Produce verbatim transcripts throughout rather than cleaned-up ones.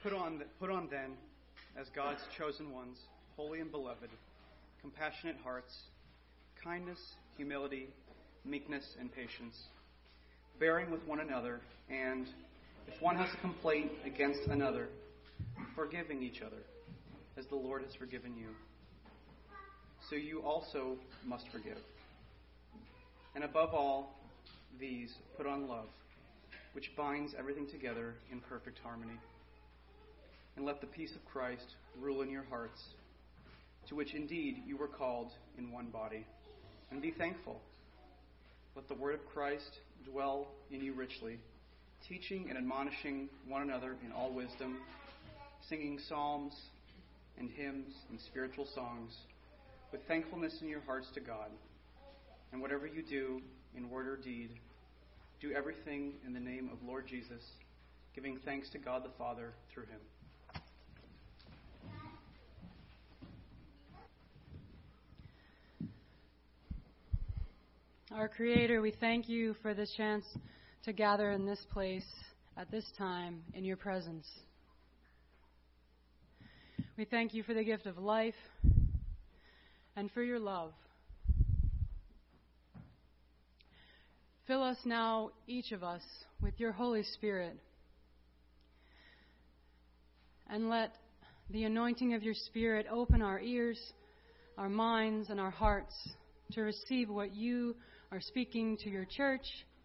Put on, put on then, as God's chosen ones, holy and beloved, compassionate hearts, kindness, humility, meekness, and patience, bearing with one another, and, if one has a complaint against another, forgiving each other, as the Lord has forgiven you. So you also must forgive. And above all these, put on love, which binds everything together in perfect harmony. And let the peace of Christ rule in your hearts, to which indeed you were called in one body. And be thankful. Let the word of Christ dwell in you richly, teaching and admonishing one another in all wisdom, singing psalms and hymns and spiritual songs, with thankfulness in your hearts to God. And whatever you do, in word or deed, do everything in the name of Lord Jesus, giving thanks to God the Father through him. Our Creator, we thank you for this chance to gather in this place at this time in your presence. We thank you for the gift of life and for your love. Fill us now, each of us, with your Holy Spirit, and let the anointing of your Spirit open our ears, our minds, and our hearts to receive what you are speaking to your church,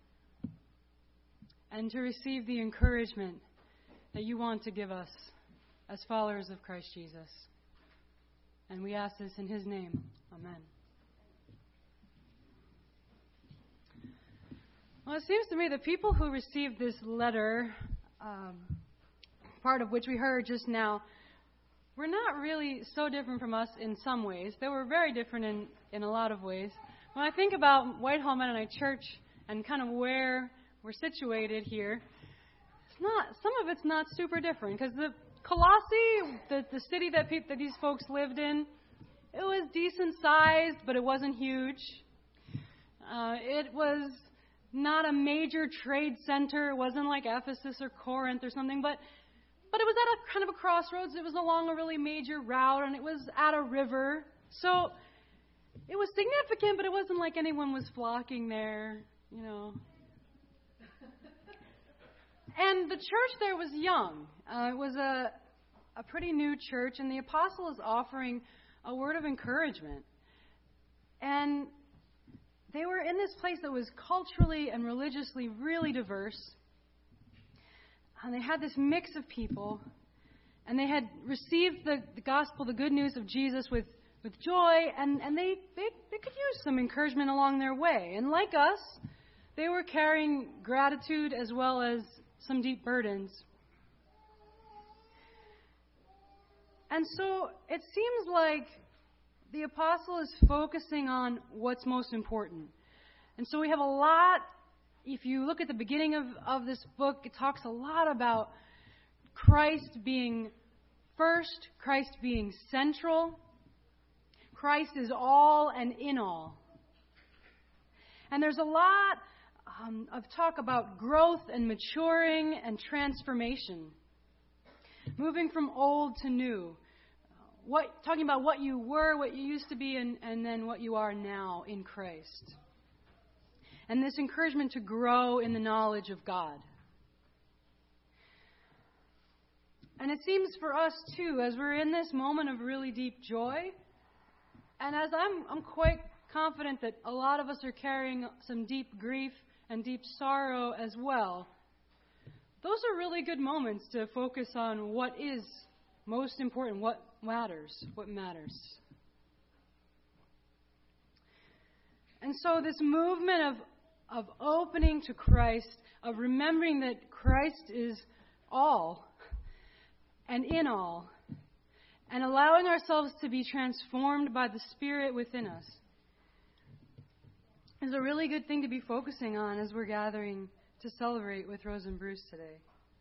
and to receive the encouragement that you want to give us as followers of Christ Jesus. And we ask this in his name. Amen. Well, it seems to me the people who received this letter, um, part of which we heard just now, were not really so different from us in some ways. They were very different in, in a lot of ways. When I think about Whitehall Mennonite Church and kind of where we're situated here, it's not. Some of it's not super different, because the Colossae, the, the city that, pe- that these folks lived in, it was decent sized, but it wasn't huge. Uh, it was not a major trade center. It wasn't like Ephesus or Corinth or something, but but it was at a kind of a crossroads. It was along a really major route, and it was at a river. So it was significant, but it wasn't like anyone was flocking there, you know. And the church there was young. Uh, it was a, a pretty new church, and the apostle is offering a word of encouragement. And they were in this place that was culturally and religiously really diverse. And they had this mix of people, and they had received the, the gospel, the good news of Jesus with with joy, and, and they, they, they could use some encouragement along their way. And like us, they were carrying gratitude as well as some deep burdens. And so it seems like the apostle is focusing on what's most important. And so we have a lot, if you look at the beginning of, of this book, it talks a lot about Christ being first, Christ being central. Christ is all and in all. And there's a lot um, of talk about growth and maturing and transformation. Moving from old to new. What, talking about what you were, what you used to be, and, and then what you are now in Christ. And this encouragement to grow in the knowledge of God. And it seems for us, too, as we're in this moment of really deep joy, and as I'm, I'm quite confident that a lot of us are carrying some deep grief and deep sorrow as well, those are really good moments to focus on what is most important, what matters, what matters. And so this movement of, of opening to Christ, of remembering that Christ is all and in all, and allowing ourselves to be transformed by the Spirit within us, is a really good thing to be focusing on as we're gathering to celebrate with Rose and Bruce today.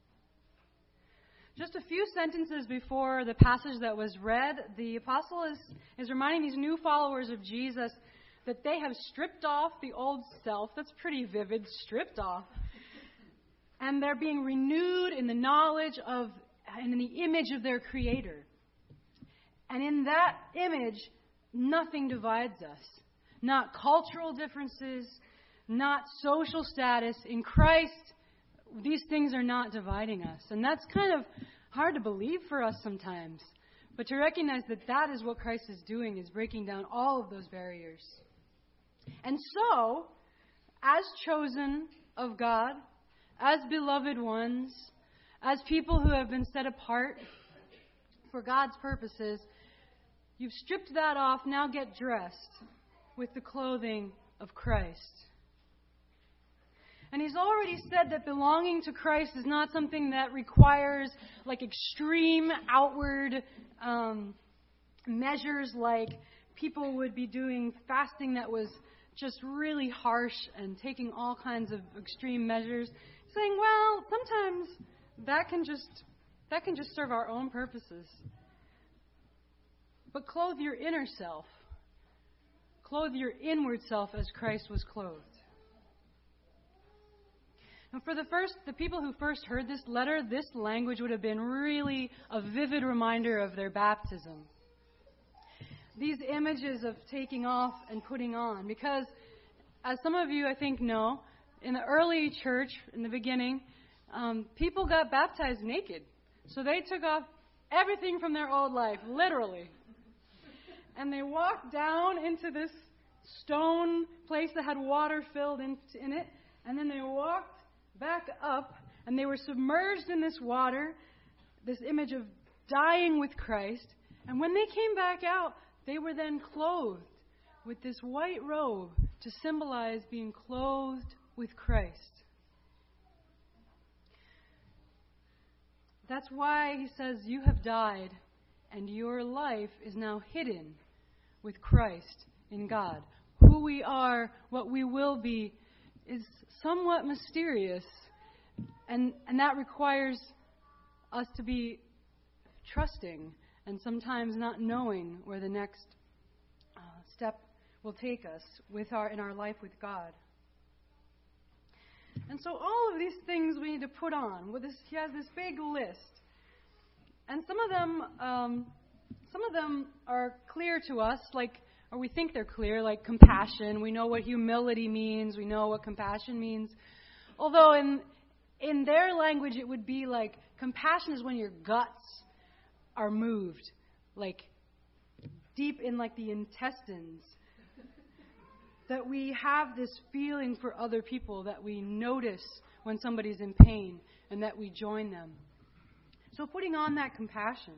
Just a few sentences before the passage that was read, the apostle is, is reminding these new followers of Jesus that they have stripped off the old self. That's pretty vivid, stripped off. And they're being renewed in the knowledge of and in the image of their Creator. And in that image, nothing divides us. Not cultural differences, not social status. In Christ, these things are not dividing us. And that's kind of hard to believe for us sometimes. But to recognize that that is what Christ is doing, is breaking down all of those barriers. And so, as chosen of God, as beloved ones, as people who have been set apart for God's purposes, you've stripped that off. Now get dressed with the clothing of Christ. And he's already said that belonging to Christ is not something that requires like extreme outward um, measures, like people would be doing fasting that was just really harsh and taking all kinds of extreme measures. Saying, well, sometimes that can just that can just serve our own purposes. But clothe your inner self. Clothe your inward self as Christ was clothed. And for the first, the people who first heard this letter, this language would have been really a vivid reminder of their baptism. These images of taking off and putting on. Because, as some of you, I think, know, in the early church, in the beginning, um, people got baptized naked. So they took off everything from their old life, literally. And they walked down into this stone place that had water filled in, in it. And then they walked back up, and they were submerged in this water, this image of dying with Christ. And when they came back out, they were then clothed with this white robe to symbolize being clothed with Christ. That's why he says, you have died, and your life is now hidden with Christ in God. Who we are, what we will be, is somewhat mysterious, and, and that requires us to be trusting and sometimes not knowing where the next uh, step will take us with our in our life with God. And so all of these things we need to put on. With this, he has this big list, and some of them, um, some of them are clear to us, like, or we think they're clear, like compassion. We know what humility means. We know what compassion means. Although in in their language, it would be like compassion is when your guts are moved, like deep in like the intestines. That we have this feeling for other people, that we notice when somebody's in pain, and that we join them. So putting on that compassion.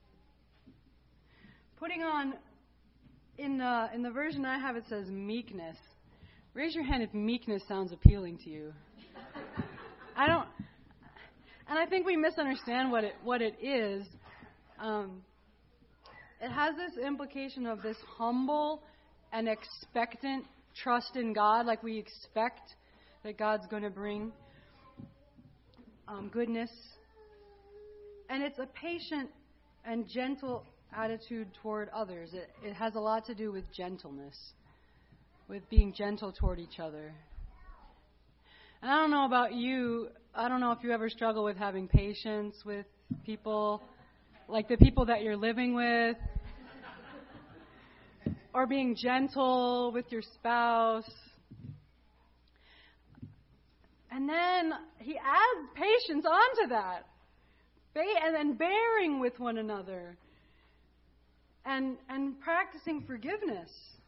Putting on, in the, in the version I have, it says meekness. Raise your hand if meekness sounds appealing to you. I don't, and I think we misunderstand what it what it is. Um, it has this implication of this humble and expectant trust in God, like we expect that God's going to bring um, goodness. And it's a patient and gentle attitude toward others. It, it has a lot to do with gentleness, with being gentle toward each other. And I don't know about you, I don't know if you ever struggle with having patience with people, like the people that you're living with, or being gentle with your spouse. And then he adds patience onto that. And then bearing with one another. And, and practicing forgiveness.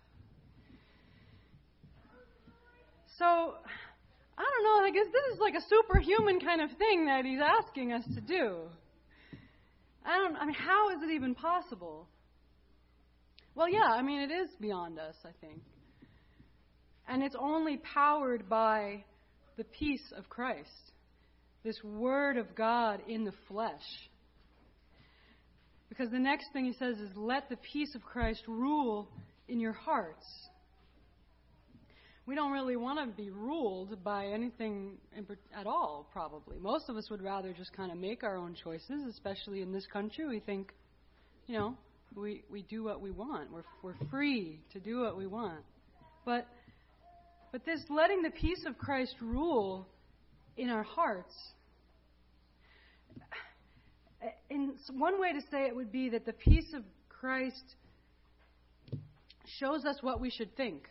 So, I don't know, I guess this is like a superhuman kind of thing that he's asking us to do. I don't, I mean, how is it even possible? Well, yeah, I mean, it is beyond us, I think. And it's only powered by the peace of Christ, this Word of God in the flesh. Because the next thing he says is, let the peace of Christ rule in your hearts. We don't really want to be ruled by anything at all, probably. Most of us would rather just kind of make our own choices, especially in this country. We think, you know, we, we do what we want. We're we're free to do what we want. But but this letting the peace of Christ rule in our hearts, and one way to say it would be that the peace of Christ shows us what we should think.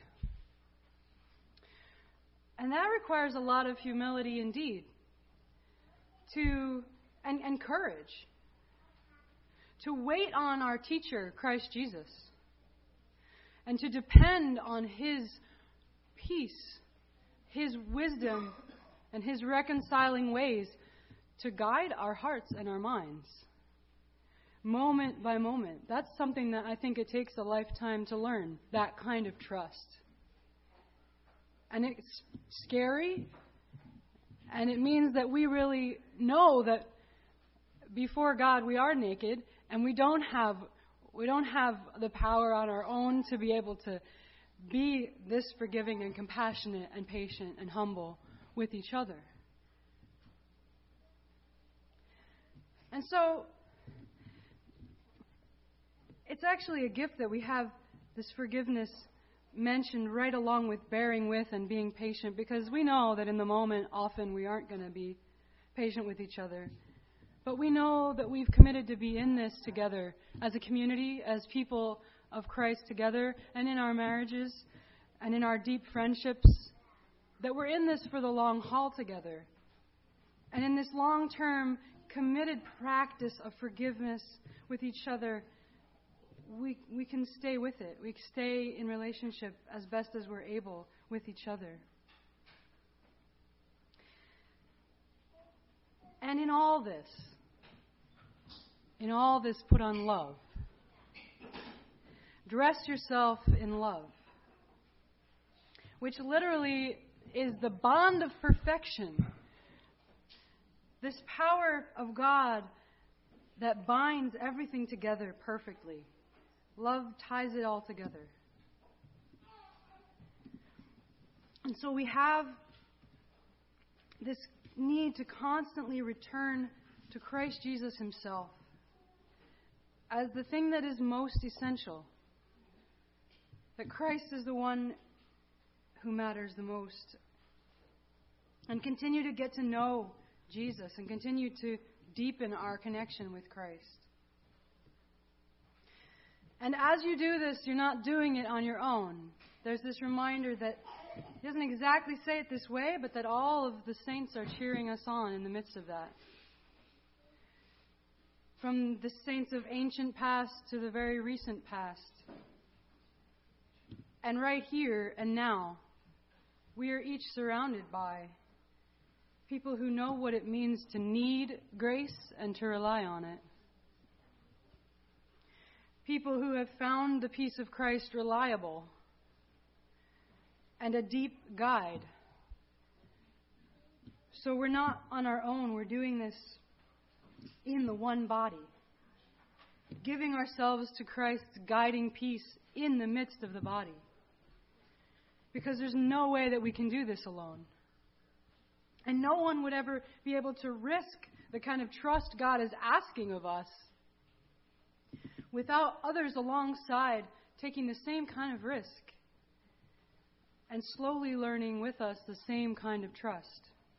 And that requires a lot of humility indeed, to and, and courage, to wait on our teacher, Christ Jesus, and to depend on His peace, His wisdom, and His reconciling ways to guide our hearts and our minds, moment by moment. That's something that I think it takes a lifetime to learn, that kind of trust. And it's scary, and it means that we really know that before God we are naked, and we don't have we don't have the power on our own to be able to be this forgiving and compassionate and patient and humble with each other. And so it's actually a gift that we have this forgiveness mentioned right along with bearing with and being patient, because we know that in the moment often we aren't going to be patient with each other. But we know that we've committed to be in this together as a community, as people of Christ together, and in our marriages and in our deep friendships, that we're in this for the long haul together. And in this long-term committed practice of forgiveness with each other, we we can stay with it. We stay in relationship as best as we're able with each other. And in all this, in all this, put on love. Dress yourself in love, which literally is the bond of perfection. This power of God that binds everything together perfectly. Love ties it all together. And so we have this need to constantly return to Christ Jesus Himself as the thing that is most essential. That Christ is the one who matters the most. And continue to get to know Jesus and continue to deepen our connection with Christ. And as you do this, you're not doing it on your own. There's this reminder that He doesn't exactly say it this way, but that all of the saints are cheering us on in the midst of that. From the saints of ancient past to the very recent past. And right here and now, we are each surrounded by people who know what it means to need grace and to rely on it. People who have found the peace of Christ reliable and a deep guide. So we're not on our own. We're doing this in the one body, giving ourselves to Christ's guiding peace in the midst of the body. Because there's no way that we can do this alone. And no one would ever be able to risk the kind of trust God is asking of us without others alongside taking the same kind of risk and slowly learning with us the same kind of trust.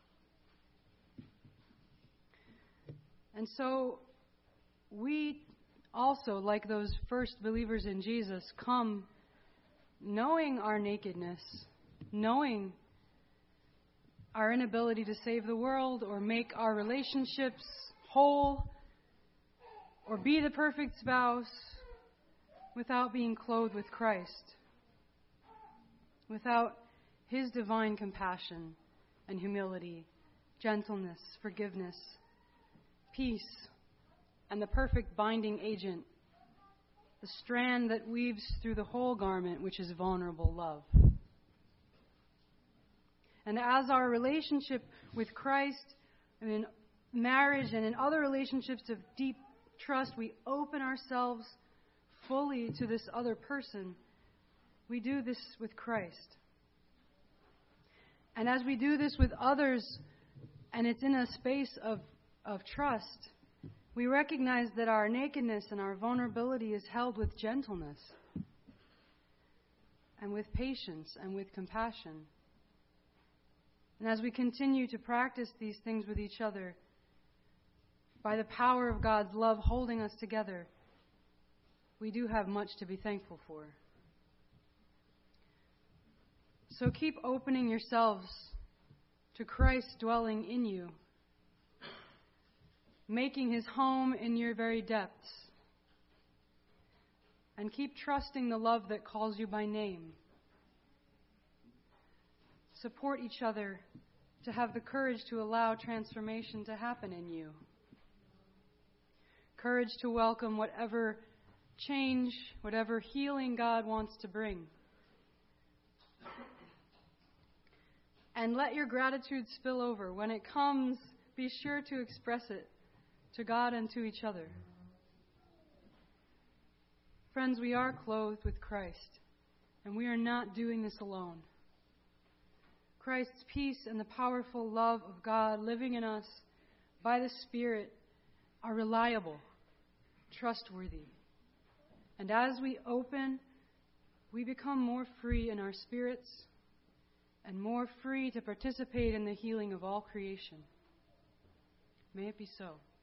And so we also, like those first believers in Jesus, come knowing our nakedness, knowing our inability to save the world or make our relationships whole or be the perfect spouse without being clothed with Christ, without His divine compassion and humility, gentleness, forgiveness, peace, and the perfect binding agent, the strand that weaves through the whole garment, which is vulnerable love. And as our relationship with Christ, and in marriage and in other relationships of deep trust, we open ourselves fully to this other person. We do this with Christ. And as we do this with others, and it's in a space of, of trust, we recognize that our nakedness and our vulnerability is held with gentleness and with patience and with compassion. And as we continue to practice these things with each other, by the power of God's love holding us together, we do have much to be thankful for. So keep opening yourselves to Christ dwelling in you, making his home in your very depths. And keep trusting the love that calls you by name. Support each other to have the courage to allow transformation to happen in you. Courage to welcome whatever change, whatever healing God wants to bring. And let your gratitude spill over. When it comes, be sure to express it to God and to each other. Friends, we are clothed with Christ, and we are not doing this alone. Christ's peace and the powerful love of God living in us by the Spirit are reliable, trustworthy. And as we open, we become more free in our spirits and more free to participate in the healing of all creation. May it be so.